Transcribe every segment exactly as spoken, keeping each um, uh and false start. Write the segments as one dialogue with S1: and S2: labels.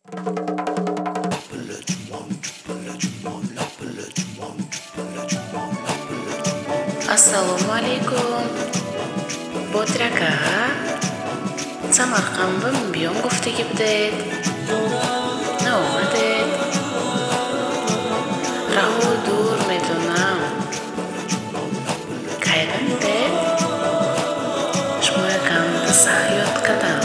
S1: Assalomu alaykum. Botraka. Samarqanddan buyon guftiga bidet. Nima det? Rahu dur medonam. Kaydan det? Shmoyakam tasayot kadam.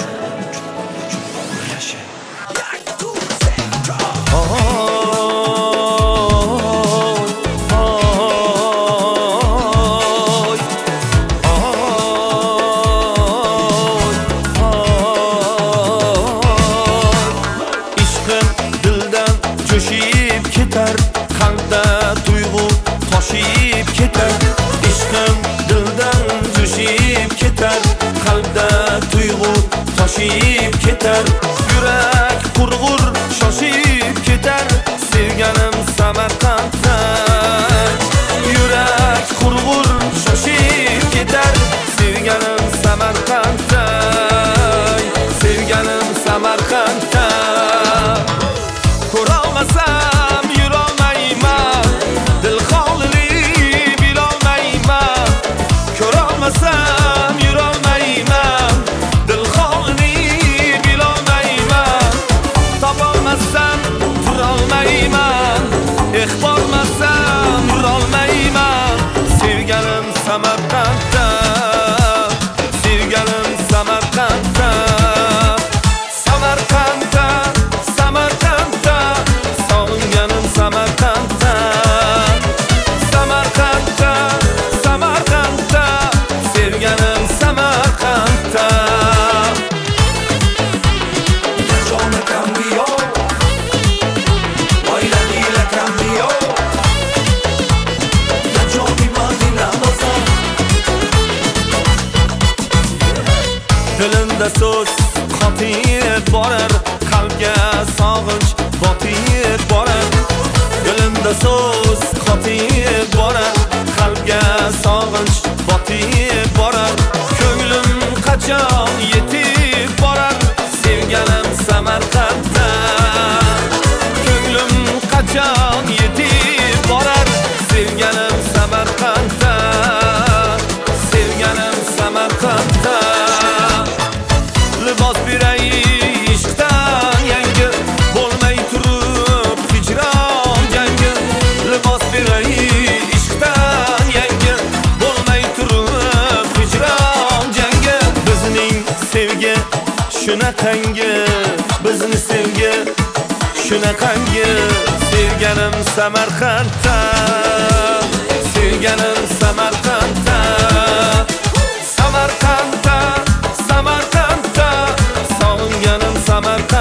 S2: Jo'shib ketar, qalbda tuyg'u toshib ketar. Ishqim dildan jo'shib ketar, qalbda tuyg'u toshib ketar. Yurak qurg'ur shoshib ketar, sevganim Samarqandda. Yurak qurg'ur shoshib ketar, sevganim Samarqandda. Sevganim Samarqandda. Ko'rolmasam yurolmayman, dil holini bilolmayman. Ko'rolmasam yurolmayman, dil holini bilolmayman. Topolmasam turolmayman, iqbolmasam urolmayman. Sevganim Samarqandda, sevganim Samarqandda. Samarqandda, Samarqandda, sog'inganim Samarqandda. Samarqandda, Samarqandda, sevganim Samarqandda. Jona cambio, hoy la vida cambió. Yo mi madina bosa. Dilimda so'z qotib borar, qalbga sog'inch botib borar. Dilimda so'z qotib borar, qalbga sog'inch botib borar. Ko'nglim qachon yetib borar, sevganim Samarqandda. Ko'nglim qachon yetib borar, sevganim Samarqandda. Sevganim Samarqandda. Libos beray ishqdan yangi, bo'lmay turib hijron jangi. Libos beray ishqdan yangi, bo'lmay turib hijron jangi. Bizning sevgi shunaqangi, bizni sevgi shunaqangi. Sevganim Samarqandda, sevganim Samarqandda. Samarqandda, Samarqandda, sog'inganim Samarqandda.